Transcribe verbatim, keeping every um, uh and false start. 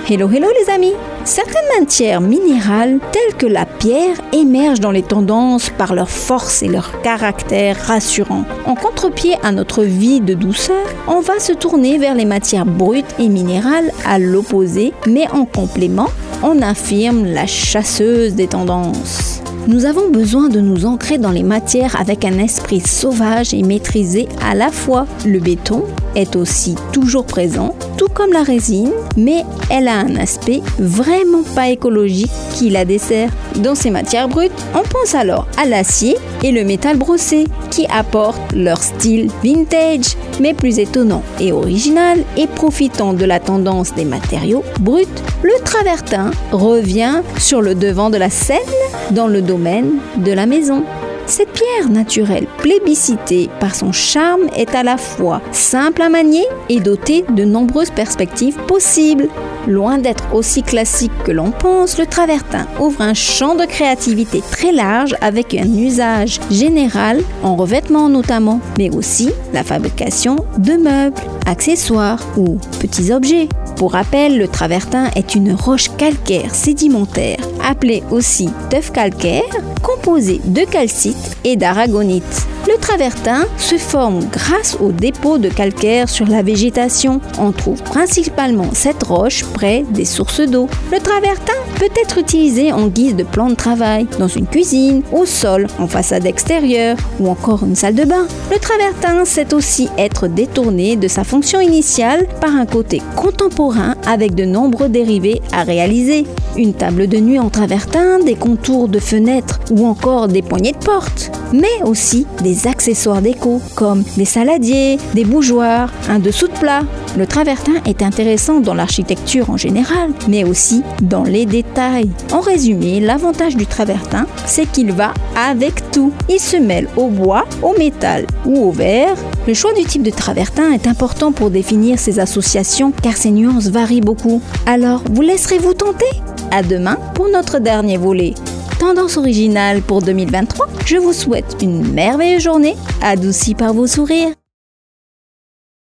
Hello hello les amis! Certaines matières minérales telles que la pierre émergent dans les tendances par leur force et leur caractère rassurant. En contre-pied à notre vie de douceur, on va se tourner vers les matières brutes et minérales à l'opposé, mais en complément, on affirme la chasseuse des tendances. Nous avons besoin de nous ancrer dans les matières avec un esprit sauvage et maîtrisé à la fois. Le béton est aussi toujours présent, tout comme la résine, mais elle a un aspect vraiment pas écologique qui la dessert. Dans ces matières brutes, on pense alors à l'acier et le métal brossé qui apportent leur style vintage, mais plus étonnant et original, et profitant de la tendance des matériaux bruts. Le travertin revient sur le devant de la scène dans le domaine de la maison. Cette pierre naturelle plébiscitée par son charme est à la fois simple à manier et dotée de nombreuses perspectives possibles. Loin d'être aussi classique que l'on pense, le travertin ouvre un champ de créativité très large avec un usage général en revêtement notamment, mais aussi la fabrication de meubles, accessoires ou petits objets. Pour rappel, le travertin est une roche calcaire sédimentaire, appelée aussi teuf calcaire, composée de calcite et d'aragonite. Le travertin se forme grâce au dépôt de calcaire sur la végétation. On trouve principalement cette roche près des sources d'eau. Le travertin peut être utilisé en guise de plan de travail, dans une cuisine, au sol, en façade extérieure ou encore une salle de bain. Le travertin sait aussi être détourné de sa fonction initiale par un côté contemporain avec de nombreux dérivés à réaliser. Une table de nuit en travertin, des contours de fenêtres ou encore des poignées de porte, mais aussi des accessoires déco comme des saladiers, des bougeoirs, un dessous de plat. Le travertin est intéressant dans l'architecture en général, mais aussi dans les détails. En résumé, l'avantage du travertin, c'est qu'il va avec tout. Il se mêle au bois, au métal ou au verre. Le choix du type de travertin est important pour définir ses associations car ses nuances varient beaucoup. Alors, vous laisserez-vous tenter? À demain pour notre dernier volet. Tendance originale pour deux mille vingt-trois, je vous souhaite une merveilleuse journée, adoucie par vos sourires.